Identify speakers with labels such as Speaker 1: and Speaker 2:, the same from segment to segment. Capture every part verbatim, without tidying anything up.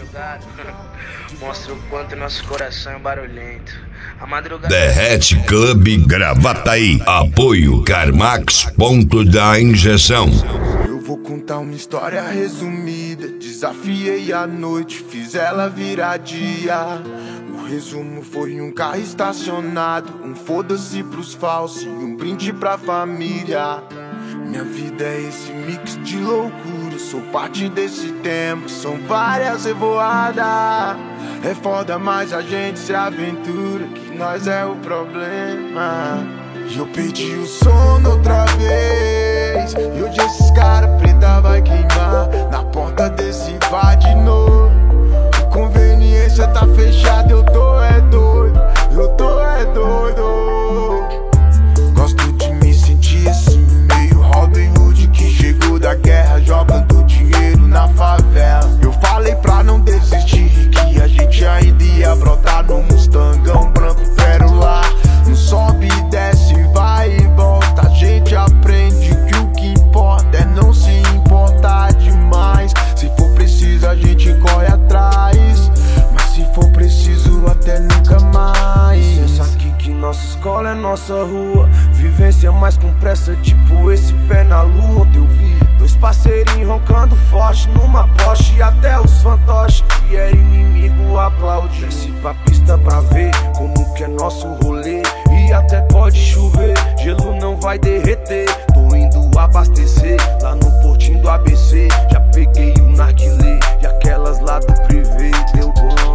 Speaker 1: madrugada mostra o quanto nosso coração é barulhento. A madrugada.
Speaker 2: Derrete Club Gravataí. Apoio Carmax, ponto da injeção.
Speaker 3: Eu vou contar uma história resumida. Desafiei a noite, fiz ela virar dia. O resumo foi um carro estacionado, um foda-se pros falsos e um brinde pra família. Minha vida é esse mix de loucura, sou parte desse tempo, são várias revoadas. É foda, mas a gente se aventura, que nós é o problema. E eu perdi o sono outra vez, e hoje esses cara preta vai queimar na porta desse bar de novo. A conveniência tá fechada, eu tô é doido, eu tô é doido. Gosto de me sentir assim, meio Robin Hood que chegou da guerra jogando dinheiro na favela. Eu falei pra não desistir, que a gente ainda ia brotar no Mustangão branco pérola. Não sobe e desce, vai e volta. A gente aprende que o que importa é não se importar demais. Se for preciso a gente corre atrás, mas se for preciso até nunca mais. Pensa aqui que nossa escola é nossa rua, vivência mais com pressa, tipo esse pé na lua. Ontem eu vi dois parceirinhos roncando forte numa Porsche, e até os fantoches que era inimigo aplaude. Desce pra pista pra ver como que é nosso rolê, e até pode chover, gelo não vai derreter. Tô indo abastecer lá no portinho do A B C. Já peguei o narguilé e aquelas lá do privê, deu bom.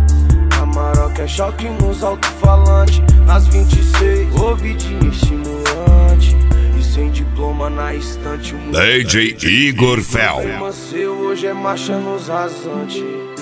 Speaker 3: A Maroca é choque nos alto-falantes, nas vinte e seis, ouvidinho estimulante. E sem diploma na estante, o
Speaker 2: D J Igor Fel.
Speaker 3: Hoje é marcha nos rasantes.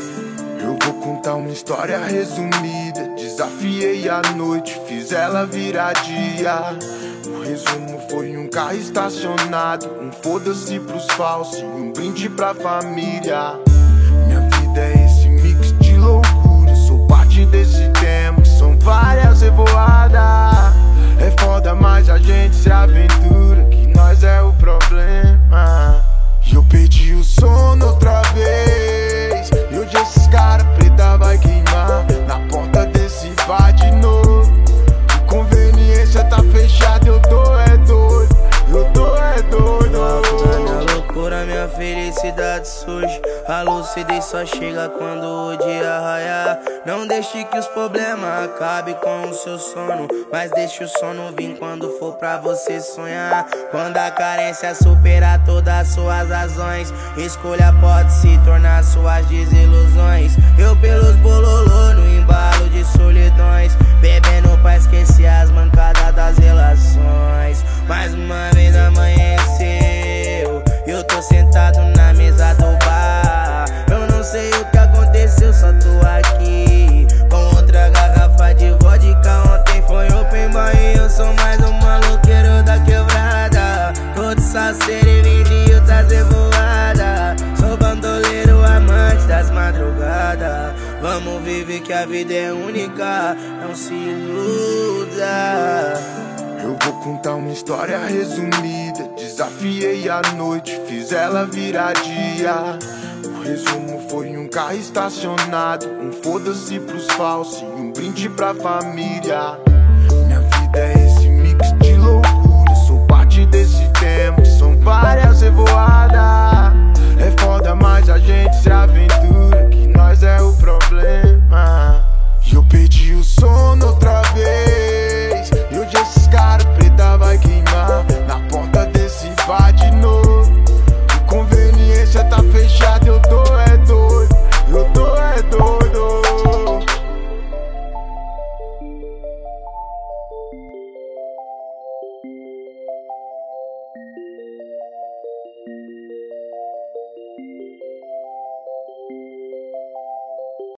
Speaker 3: Eu vou contar uma história resumida. Desafiei a noite, fiz ela virar dia. O resumo foi um carro estacionado, um foda-se pros falsos e um brinde pra família. Minha vida é esse mix de loucura, sou parte desse tempo, são várias revoadas. É foda, mas a gente se aventura, que nós é o problema. E eu perdi o sono outra vez, e hoje esses cara preta vai queimar na porta desse bar de novo. A conveniência tá fechada, eu tô é doido, eu tô é doido.
Speaker 1: Minha loucura, minha felicidade surge. A lucidez só chega quando o dia raiar. Não deixe que os problemas acabem com o seu sono, mas deixe o sono vir quando for pra você sonhar. Quando a carência superar todas as suas razões, escolha pode se tornar suas desilusões. Eu pelos bololô no embalo de solidões, bebendo pra esquecer as mancadas das relações. Mais uma vez amanheceu, eu tô sentado na mesa do bar. Eu não sei o que aconteceu, só tô aqui com outra garrafa de vodka. Ontem foi open bar e eu sou mais um maloqueiro da quebrada. Todo salseiro e vendido das revoadas. Sou bandoleiro, amante das madrugadas. Vamos viver que a vida é única, não se iluda.
Speaker 3: Eu vou contar uma história resumida. Desafiei a noite, fiz ela virar dia. O resumo foi um carro estacionado, um foda-se pros falsos e um brinde pra família. Minha vida é esse mix de loucura, sou parte desse tempo, são várias